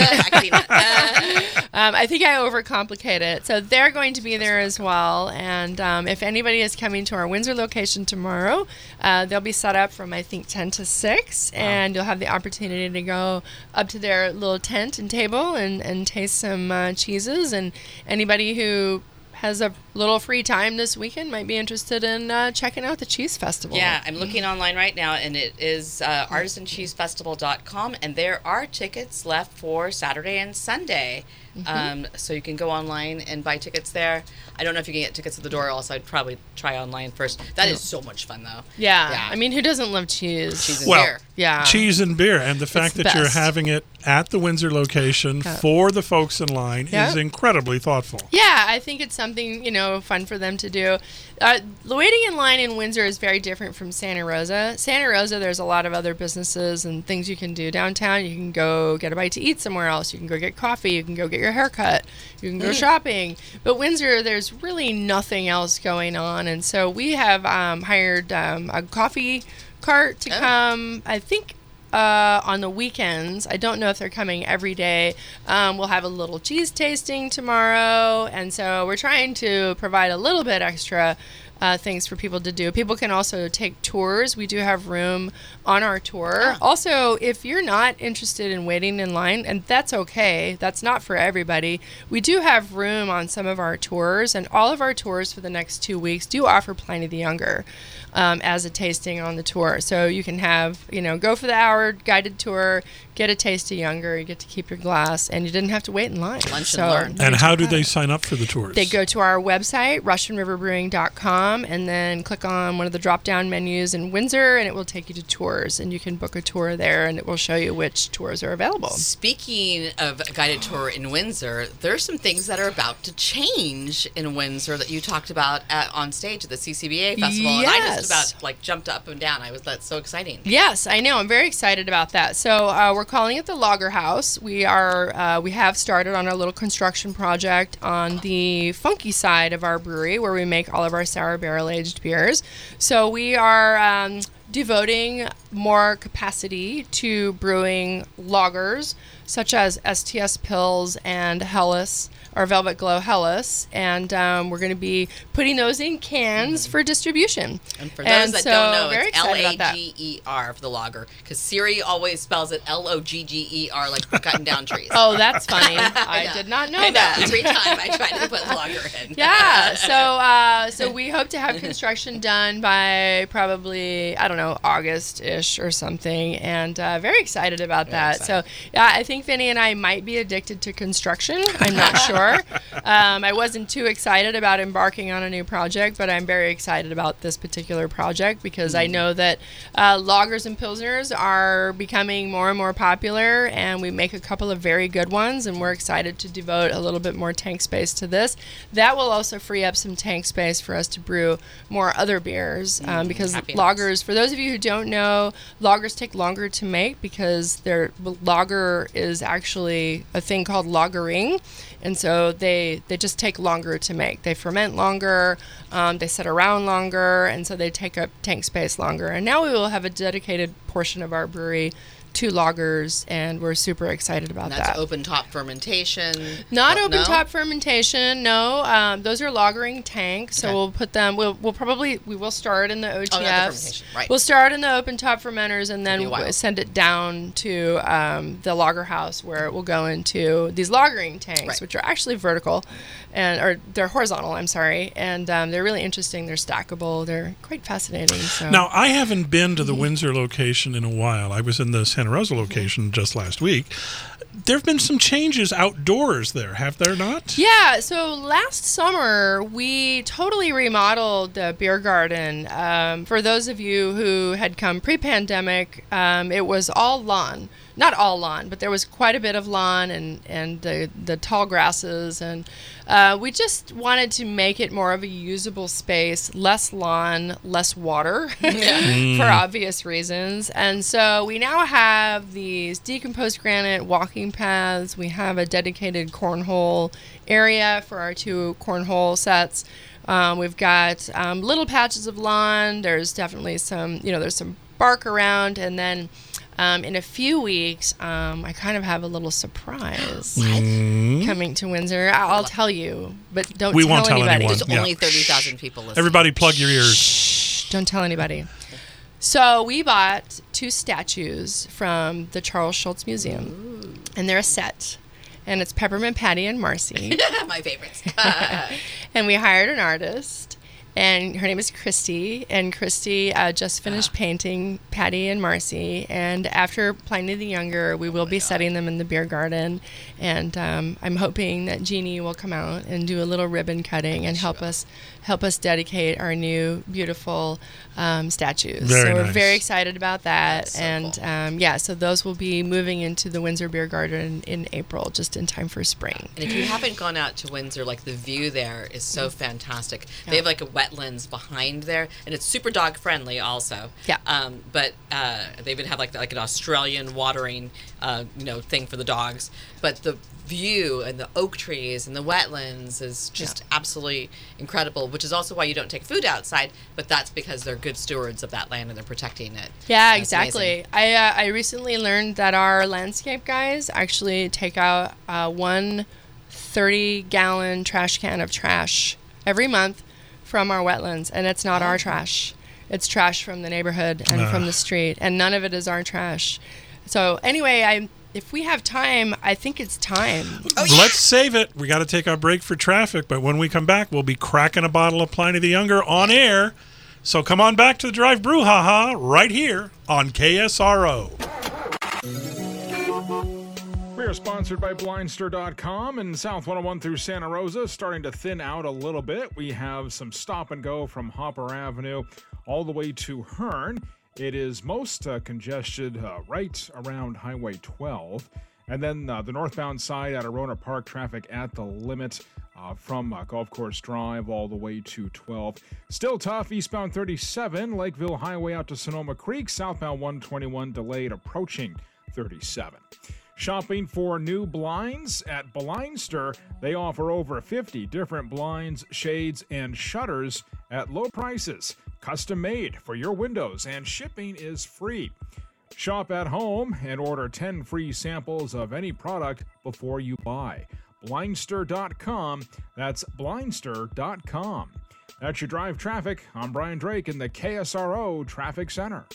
um, I think I overcomplicate it. So they're going to be there as well. And um, if anybody is coming to our Windsor location tomorrow, uh, they'll be set up from, I think, ten to six. Wow. And you'll have the opportunity to go up to their little tent and table and, and taste some uh, cheeses. And anybody who has a little free time this weekend might be interested in uh, checking out the Cheese Festival. Yeah, I'm looking online right now, and it is uh, artisan cheese festival dot com, and there are tickets left for Saturday and Sunday. Mm-hmm. Um, so you can go online and buy tickets there. I don't know if you can get tickets at the door, else I'd probably try online first. That is so much fun, though. Yeah. yeah. I mean, who doesn't love cheese? Cheese and well, beer. Yeah. Cheese and beer. And the fact the that you're best. having it at the Windsor location Yeah. for the folks in line Yeah. is incredibly thoughtful. Yeah, I think it's something, you know, fun for them to do. Uh, waiting in line in Windsor is very different from Santa Rosa. Santa Rosa, there's a lot of other businesses and things you can do downtown. You can go get a bite to eat somewhere else. You can go get coffee. You can go get your hair cut. You can go shopping. But Windsor, there's really nothing else going on. And so we have um, hired um, a coffee cart to Oh. come, I think, Uh, on the weekends. I don't know if they're coming every day. Um, we'll have a little cheese tasting tomorrow, and so we're trying to provide a little bit extra uh, things for people to do. People can also take tours. We do have room on our tour. Also, if you're not interested in waiting in line, and that's okay, that's not for everybody, we do have room on some of our tours, and all of our tours for the next two weeks do offer Pliny the Younger um, as a tasting on the tour. So you can have, you know, go for the hour guided tour, get a taste of Younger, you get to keep your glass, and you didn't have to wait in line. Lunch so, and learn. And how do they sign up for the tours? They go to our website, russian river brewing dot com, and then click on one of the drop-down menus in Windsor, and it will take you to tours, and you can book a tour there, and it will show you which tours are available. Speaking of a guided tour in Windsor, there's some things that are about to change in Windsor that you talked about at, on stage at the C C B A Festival, and I Yes. just about like jumped up and down. I was that's so exciting. Yes, I know. I'm very excited about that. So uh, we're calling it the Lager House. We are uh, we have started on our little construction project on the funky side of our brewery, where we make all of our sour barrel aged beers. So we are um, devoting more capacity to brewing lagers, such as S T S Pils and Helles, or Velvet Glow Helles, and um, we're going to be putting those in cans mm-hmm. for distribution. And for those and that so don't know, very it's L excited A about that. G E R for the lager, because Siri always spells it L O G G E R, like we're cutting down trees. Oh, that's funny. I, I did not know I that. Every time I try to put lager in. Yeah, so uh, so we hope to have construction done by probably, I don't know, August-ish or something, and uh, very excited about Very that. excited. So yeah, I think Vinny and I might be addicted to construction. I'm not sure. Um, I wasn't too excited about embarking on a new project, but I'm very excited about this particular project because I know that uh, lagers and pilsners are becoming more and more popular, and we make a couple of very good ones, and we're excited to devote a little bit more tank space to this. That will also free up some tank space for us to brew more other beers um, because Happy lagers, for those of you who don't know, lagers take longer to make because their lager is actually a thing called lagering, and so they they just take longer to make. They ferment longer, um, they sit around longer, and so they take up tank space longer. And now we will have a dedicated portion of our brewery to lagers, and we're super excited about And that's that. open top fermentation. Not Oh, open no? top fermentation, no. Um, those are lagering tanks, so Okay. we'll put them. We'll we'll probably we will start in the O T Fs. Oh, not the fermentation, right. We'll start in the open top fermenters, and It'll be then a while. we'll send it down to um, the lager house, where it will go into these lagering tanks, Right. which are actually vertical, and or they're horizontal. I'm sorry, and um, they're really interesting. They're stackable. They're quite fascinating. So. Now, I haven't been to the Windsor location in a while. I was in the Santa Rosa location just last week. There have been some changes outdoors there, have there not? Yeah, so last summer we totally remodeled the beer garden. Um, for those of you who had come pre-pandemic, um, it was all lawn. Not all lawn, but there was quite a bit of lawn and, and the, the tall grasses. And uh, we just wanted to make it more of a usable space, less lawn, less water, Mm. for obvious reasons. And so we now have these decomposed granite walking paths. We have a dedicated cornhole area for our two cornhole sets. Um, we've got um, little patches of lawn. There's definitely some, you know, there's some bark around. And then um, in a few weeks, um, I kind of have a little surprise Mm. coming to Windsor. I- I'll tell you, but don't We tell won't tell anybody. anyone. There's Yeah. only thirty thousand people listening. Everybody plug your ears. Shh, don't tell anybody. So we bought two statues from the Charles Schultz Museum, and they're a set. And it's Peppermint Patty and Marcy. My favorites. And we hired an artist, and her name is Christy. And Christy uh, just finished painting Patty and Marcy. And after Pliny the Younger, we will be setting them in the beer garden. And um, I'm hoping that Jeannie will come out and do a little ribbon cutting and help us help us dedicate our new beautiful um, statues. Very so we're nice. very excited about that. so and um, yeah, so those will be moving into the Windsor Beer Garden in April, just in time for spring. And if you haven't gone out to Windsor, like the view there is so fantastic. They Yeah. have like a wetlands behind there, and it's super dog friendly also. Yeah. Um, but uh, they would have like like an Australian watering, uh, you know, thing for the dogs. But the view and the oak trees and the wetlands is just absolutely incredible. Which is also why you don't take food outside. But that's because they're good stewards of that land and they're protecting it. Yeah, That's exactly. amazing. I uh, I recently learned that our landscape guys actually take out uh, one thirty gallon trash can of trash every month from our wetlands, and it's not our trash. It's trash from the neighborhood and Ah. from the street, and none of it is our trash. So anyway, I if we have time, I think it's time. Let's save it. We got to take our break for traffic, but when we come back, we'll be cracking a bottle of Pliny the Younger on air. So come on back to the Drive Brouhaha right here on K S R O. We are sponsored by Blindster dot com and South one oh one through Santa Rosa, starting to thin out a little bit. We have some stop and go from Hopper Avenue all the way to Hearn. It is most uh, congested uh, right around Highway twelve. And then uh, the northbound side at Arona Park, traffic at the limit uh, from uh, Golf Course Drive all the way to twelve. Still tough, eastbound thirty-seven, Lakeville Highway out to Sonoma Creek, southbound one twenty-one delayed approaching thirty-seven. Shopping for new blinds at Blindster. They offer over fifty different blinds, shades, and shutters at low prices. Custom made for your windows, and shipping is free. Shop at home and order ten free samples of any product before you buy. Blindster dot com. That's Blindster dot com. That's your drive traffic. I'm Brian Drake in the K S R O Traffic Center.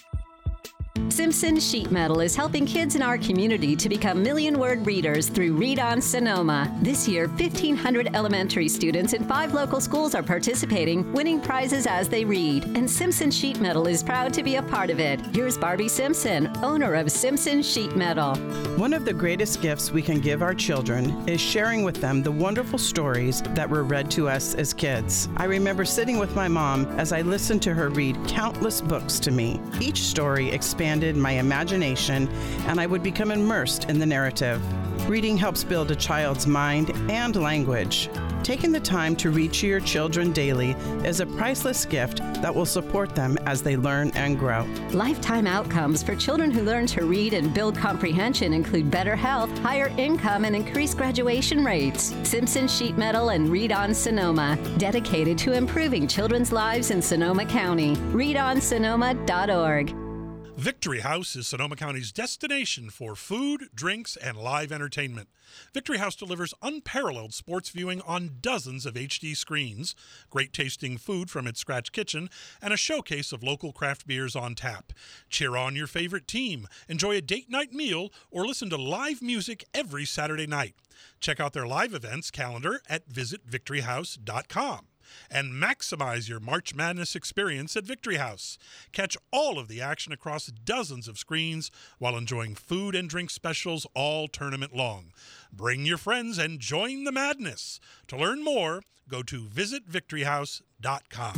Simpson Sheet Metal is helping kids in our community to become million-word readers through Read on Sonoma. This year, fifteen hundred elementary students in five local schools are participating, winning prizes as they read. And Simpson Sheet Metal is proud to be a part of it. Here's Barbie Simpson, owner of Simpson Sheet Metal. One of the greatest gifts we can give our children is sharing with them the wonderful stories that were read to us as kids. I remember sitting with my mom as I listened to her read countless books to me. Each story expanded my imagination, and I would become immersed in the narrative. Reading helps build a child's mind and language. Taking the time to read to your children daily is a priceless gift that will support them as they learn and grow. Lifetime outcomes for children who learn to read and build comprehension include better health, higher income, and increased graduation rates. Simpson Sheet Metal and Read on Sonoma, dedicated to improving children's lives in Sonoma County. read on sonoma dot org. Victory House is Sonoma County's destination for food, drinks, and live entertainment. Victory House delivers unparalleled sports viewing on dozens of H D screens, great tasting food from its scratch kitchen, and a showcase of local craft beers on tap. Cheer on your favorite team, enjoy a date night meal, or listen to live music every Saturday night. Check out their live events calendar at visit victory house dot com. And maximize your March Madness experience at Victory House. Catch all of the action across dozens of screens while enjoying food and drink specials all tournament long. Bring your friends and join the madness. To learn more, go to visit victory house dot com.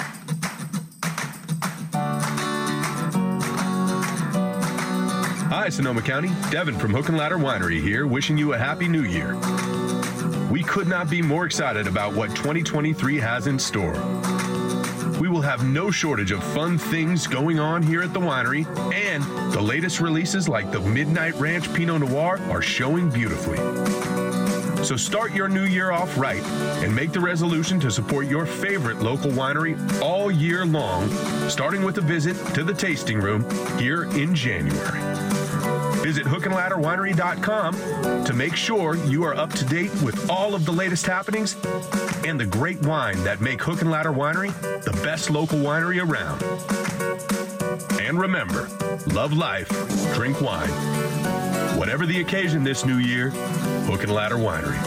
Hi, Sonoma County. Devin from Hook and Ladder Winery here, wishing you a Happy New Year. We could not be more excited about what twenty twenty-three has in store. We will have no shortage of fun things going on here at the winery, and the latest releases like the Midnight Ranch Pinot Noir are showing beautifully. So start your new year off right and make the resolution to support your favorite local winery all year long, starting with a visit to the tasting room here in January. Visit hook and ladder winery dot com to make sure you are up to date with all of the latest happenings and the great wine that make Hook and Ladder Winery the best local winery around. And remember, love life, drink wine. Whatever the occasion this new year, Hook and Ladder Winery.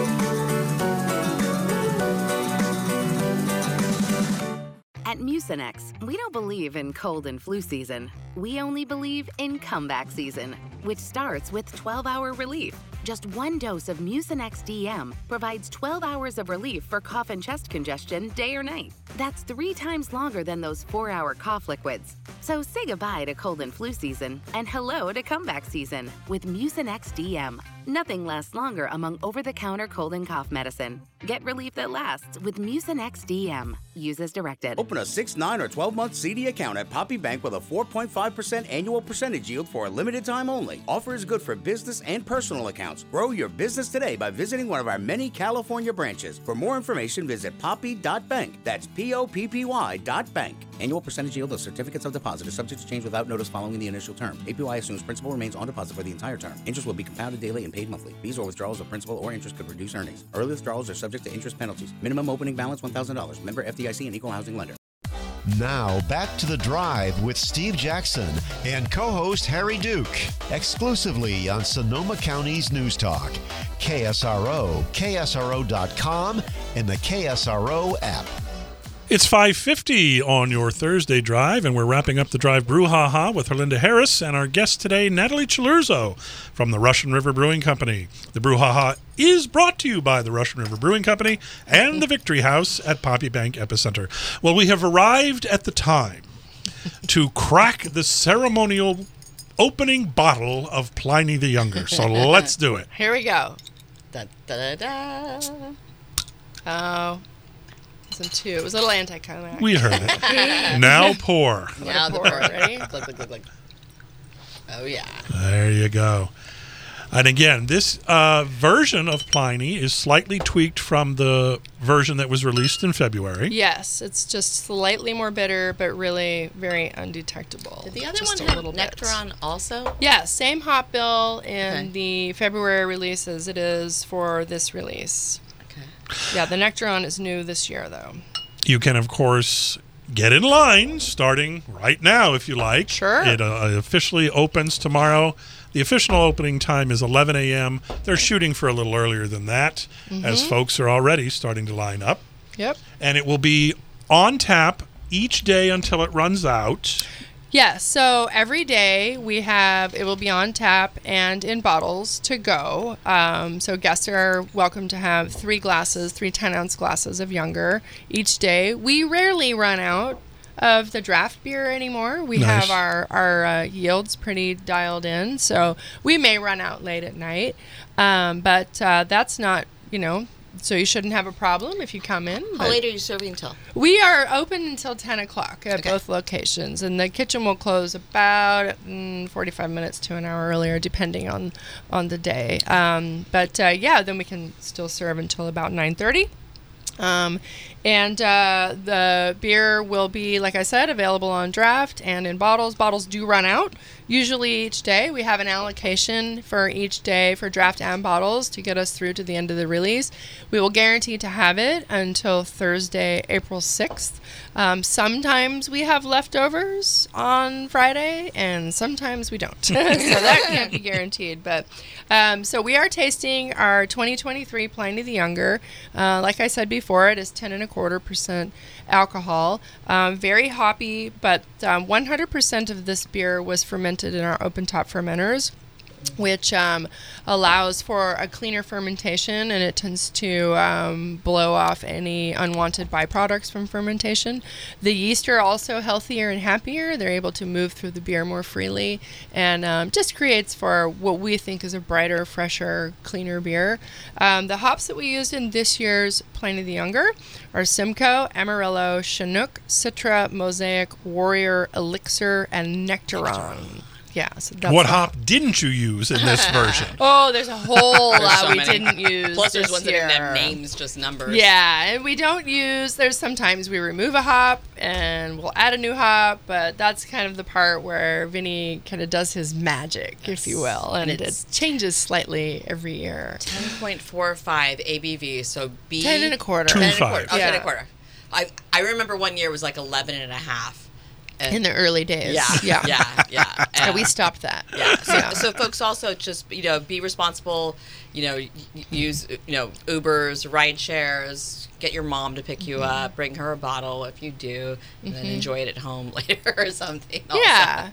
At Mucinex, we don't believe in cold and flu season. We only believe in comeback season, which starts with twelve-hour relief. Just one dose of Mucinex D M provides twelve hours of relief for cough and chest congestion day or night. That's three times longer than those four-hour cough liquids. So say goodbye to cold and flu season and hello to comeback season with Mucinex D M. Nothing lasts longer among over-the-counter cold and cough medicine. Get relief that lasts with Mucinex D M. Use as directed. Open a six, nine, or twelve-month C D account at Poppy Bank with a four point five percent annual percentage yield for a limited time only. Offer is good for business and personal accounts. Grow your business today by visiting one of our many California branches. For more information, visit poppy dot bank. That's P O P P Y dot bank. Annual percentage yield of certificates of deposit is subject to change without notice following the initial term. A P Y assumes principal remains on deposit for the entire term. Interest will be compounded daily and paid monthly. Fees or withdrawals of principal or interest could reduce earnings. Early withdrawals are subject to interest penalties. Minimum opening balance one thousand dollars. Member F D I C and Equal Housing Lender. Now, back to the Drive with Steve Jackson and co-host Harry Duke, exclusively on Sonoma County's News Talk, K S R O, K S R O dot com, and the K S R O app. It's five fifty on your Thursday drive, and we're wrapping up the drive brouhaha with Herlinda Harris and our guest today, Natalie Chilurzo from the Russian River Brewing Company. The brouhaha is brought to you by the Russian River Brewing Company and the Victory House at Poppy Bank Epicenter. Well, we have arrived at the time to crack the ceremonial opening bottle of Pliny the Younger. So let's do it. Here we go. Da, da, da, da. Oh. Two. It was a little anticlimactic. We heard it. Now pour. Now the pour. pour. Ready? Look, look, look, look. Oh, yeah. There you go. And again, this uh, version of Pliny is slightly tweaked from the version that was released in February. Yes, it's just slightly more bitter, but really very undetectable. Did the other Just one a have little nectar bit. on also? Yeah, same hop bill in Okay. the February release as it is for this release. Okay. Yeah, the Nectaron is new this year, though. You can, of course, get in line starting right now if you like. Sure. It uh, officially opens tomorrow. The official opening time is eleven a.m. They're shooting for a little earlier than that, as Mhm. folks are already starting to line up. Yep. And it will be on tap each day until it runs out. Yeah, so every day we have, it will be on tap and in bottles to go. Um, so guests are welcome to have three glasses, three ten-ounce glasses of Younger each day. We rarely run out of the draft beer anymore. We Nice. have our, our uh, yields pretty dialed in, so we may run out late at night. Um, but uh, that's not, you know, so you shouldn't have a problem if you come in. How but- late are you serving until? We are open until ten o'clock at Okay. both locations, and the kitchen will close about mm, forty-five minutes to an hour earlier, depending on, on the day. Um, but uh, yeah, then we can still serve until about nine thirty. Um, and uh, the beer will be, like I said, available on draft and in bottles. Bottles do run out usually each day. We have an allocation for each day for draft and bottles to get us through to the end of the release. We will guarantee to have it until Thursday, April sixth. Um, sometimes we have leftovers on Friday, and sometimes we don't. So that can't be guaranteed. But um, so we are tasting our twenty twenty-three Pliny the Younger. Uh, like I said before, it is ten and a quarter percent alcohol. Um, very hoppy, but um, one hundred percent of this beer was fermented in our open top fermenters, which um, allows for a cleaner fermentation, and it tends to um, blow off any unwanted byproducts from fermentation. The yeast are also healthier and happier. They're able to move through the beer more freely, and um, just creates for what we think is a brighter, fresher, cleaner beer. Um, the hops that we used in this year's Pliny the Younger are Simcoe, Amarillo, Chinook, Citra, Mosaic, Warrior, Elixir, and Nectaron. Yeah. So that's What the- hop didn't you use in this version? Oh, there's a whole There's lot so we many. didn't use. Plus, there's this ones that year. didn't have names, just numbers. Yeah, and we don't use. There's sometimes we remove a hop and we'll add a new hop, but that's kind of the part where Vinny kind of does his magic, if you will, and, And it it's- changes slightly every year. ten point four five A B V, so B. Ten and a quarter. Two ten and a five. quarter. Oh, ten and Yeah. a quarter. I, I remember one year was like eleven and a half. And- In the early days. Yeah, Yeah. yeah, yeah. And we stopped that. Yeah. So, Yeah. so folks also just, you know, be responsible, you know, y- y- use, you know, Ubers, ride shares, get your mom to pick you Mhm. up, bring her a bottle if you do, and then Mhm. enjoy it at home later or something. also. Yeah.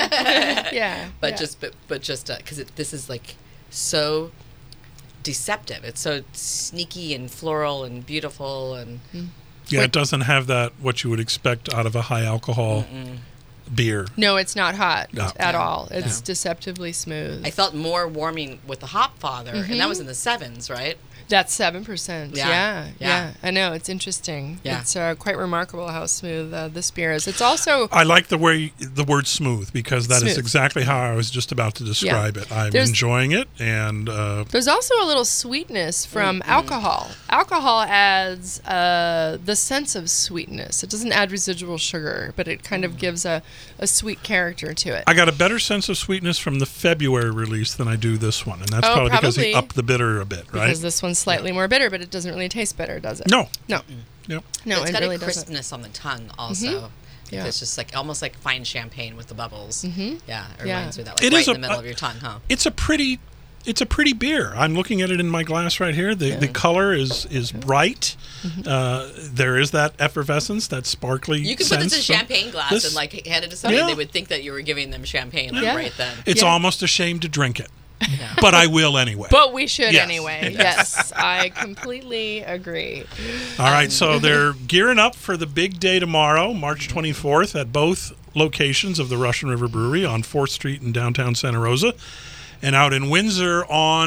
Yeah, But yeah. just, but, but just, because it this is like so deceptive. It's so sneaky and floral and beautiful and. Yeah, it doesn't have that, what you would expect out of a high alcohol beer. No, it's not hot No. at No. all. It's No. deceptively smooth. I felt more warming with the Hopfather, and Mhm. that was in the sevens, right? That's seven percent. Yeah. Yeah, yeah, Yeah. I know. It's interesting. Yeah. It's uh, quite remarkable how smooth uh, this beer is. It's also I like the way the word smooth, because that is Smooth. exactly how I was just about to describe it. I'm There's- enjoying it, and uh, There's also a little sweetness from Mm-hmm. alcohol. Alcohol adds uh, the sense of sweetness. It doesn't add residual sugar, but it kind of gives a, a sweet character to it. I got a better sense of sweetness from the February release than I do this one, and that's Oh, probably, because he probably. upped the bitter a bit, right? Because this one's slightly more bitter, but it doesn't really taste bitter, does it? No. No. Yep. No, it's it got really a doesn't. crispness on the tongue also. Mhm. Yeah. It's just like almost like fine champagne with the bubbles. Mhm. Yeah, it Yeah. reminds me of that. Like It right is in a- the middle uh, of your tongue, huh? It's a pretty, it's a pretty beer. I'm looking at it in my glass right here. The the color is is bright. Uh, there is that effervescence, that sparkly. You could put this in a sense from champagne glass this. and like hand it to somebody. Yeah. They would think that you were giving them champagne like, Yeah. right then. It's Yeah. almost a shame to drink it, but I will anyway. But we should Yes. anyway. Yes, I completely agree. All right, so they're gearing up for the big day tomorrow, March twenty-fourth, at both locations of the Russian River Brewery on fourth Street in downtown Santa Rosa, and out in Windsor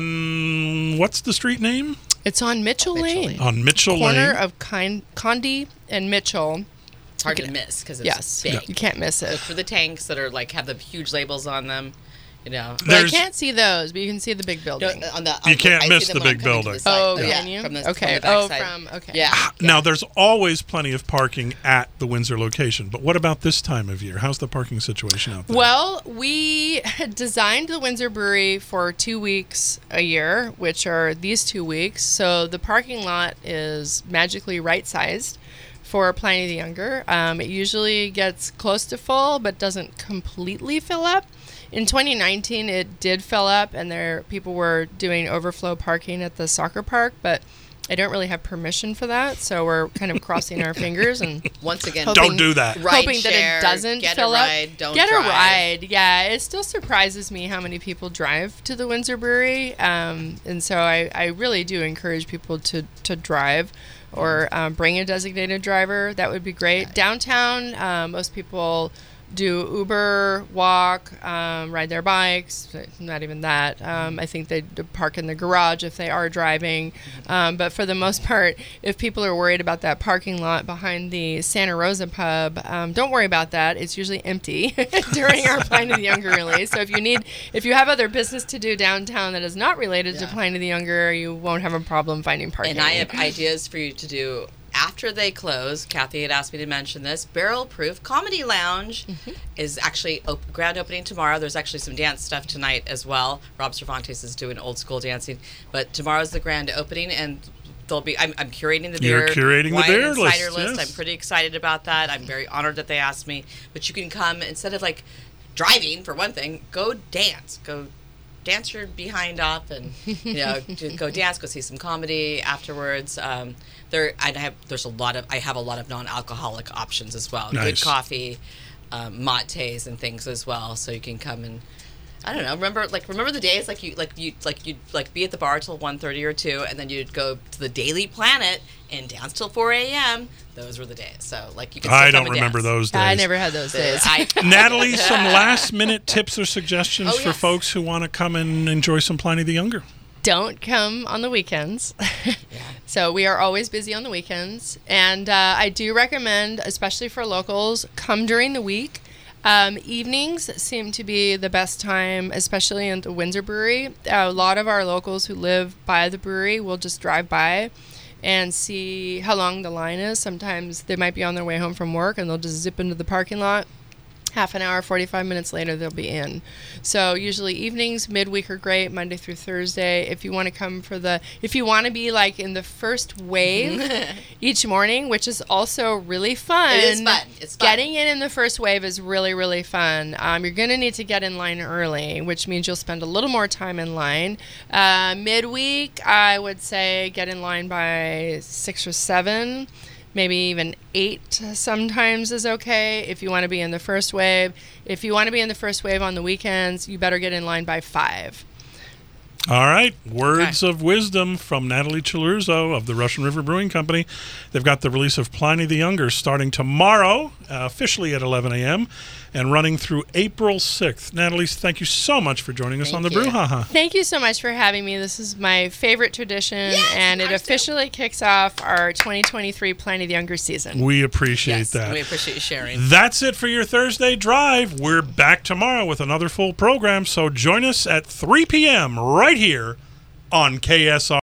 on, what's the street name? It's on Mitchell, Lane. On Mitchell Corner Lane. of Kind- Condi and Mitchell. It's hard to miss because it's Yes, big. you can't miss it. Look for the tanks that are like have the huge labels on them. You know, Well, I can't see those, but you can see the big building. No, on the, You on can't I miss see the them when big I'm coming to building. the side. Oh, yeah, can you? From the, Okay. From the Oh, backside. from- okay. Yeah. Now, there's always plenty of parking at the Windsor location, but what about this time of year? How's the parking situation out there? Well, we had designed the Windsor Brewery for two weeks a year, which are these two weeks. So the parking lot is magically right-sized for Pliny the Younger. Um, it usually gets close to full, but doesn't completely fill up. In twenty nineteen, it did fill up, and there people were doing overflow parking at the soccer park, but I don't really have permission for that, so we're kind of crossing our fingers and Once again, hoping- Don't do that. Ride hoping that share, it doesn't get fill a up. ride, don't get drive. a ride. Yeah, it still surprises me how many people drive to the Windsor Brewery, um, and so I, I really do encourage people to to drive or um, bring a designated driver. That would be great. Downtown, uh, most people do Uber, walk, um, ride their bikes. Not even that. Um, I think they d- park in the garage if they are driving. Um, but for the most part, if people are worried about that parking lot behind the Santa Rosa pub, um, don't worry about that. It's usually empty during our Pliny the Younger release. So if you need, if you have other business to do downtown that is not related to Pliny the Younger, you won't have a problem finding parking. And I have ideas for you to do after they close. Kathy had asked me to mention this. Barrel Proof Comedy Lounge Mm-hmm. is actually op- grand opening tomorrow. There's actually some dance stuff tonight as well. Rob Cervantes is doing old school dancing, but tomorrow's the grand opening, and they'll be. I'm, I'm curating the You're beer, curating the wine beer and cider list, list. yes. I'm pretty excited about that. I'm very honored that they asked me. But you can come instead of like driving for one thing. Go dance. Go. Dance your behind off, and you know, just go dance. Go see some comedy afterwards. Um, there, I have. There's a lot of. I have a lot of non-alcoholic options as well. Nice. Good coffee, um, mates, and things as well. So you can come and. I don't know. Remember, like, remember the days like you, like you, like you'd like be at the bar till one thirty or two, and then you'd go to the Daily Planet and dance till four a.m. Those were the days. So, like, you could. Still I come don't and remember dance. those days. I never had those days. I, Natalie, some last minute tips or suggestions Oh, for yes. folks who want to come and enjoy some Pliny the Younger? Don't come on the weekends. So we are always busy on the weekends. And uh, I do recommend, especially for locals, come during the week. Um, evenings seem to be the best time, especially in the Windsor Brewery. A lot of our locals who live by the brewery will just drive by and see how long the line is. Sometimes they might be on their way home from work and they'll just zip into the parking lot. Half an hour, forty-five minutes later, they'll be in. So usually evenings, midweek are great, Monday through Thursday. If you want to come for the, if you want to be like in the first wave each morning, which is also really fun. It is fun. It's fun. Getting in in the first wave is really, really fun. Um, you're going to need to get in line early, which means you'll spend a little more time in line. Uh, midweek, I would say get in line by six or seven. Maybe even eight sometimes is okay if you want to be in the first wave. If you want to be in the first wave on the weekends, you better get in line by five. All right. Words of wisdom from Natalie Chilurzo of the Russian River Brewing Company. They've got the release of Pliny the Younger starting tomorrow, uh, officially at eleven a.m., and running through April sixth. Natalie, thank you so much for joining us Thank on the you. Brouhaha. Thank you so much for having me. This is my favorite tradition, and it officially kicks off our twenty twenty-three Pliny the Younger season. We appreciate Yes, that. we appreciate you sharing. That's it for your Thursday drive. We're back tomorrow with another full program, so join us at three p.m. right here on K S R.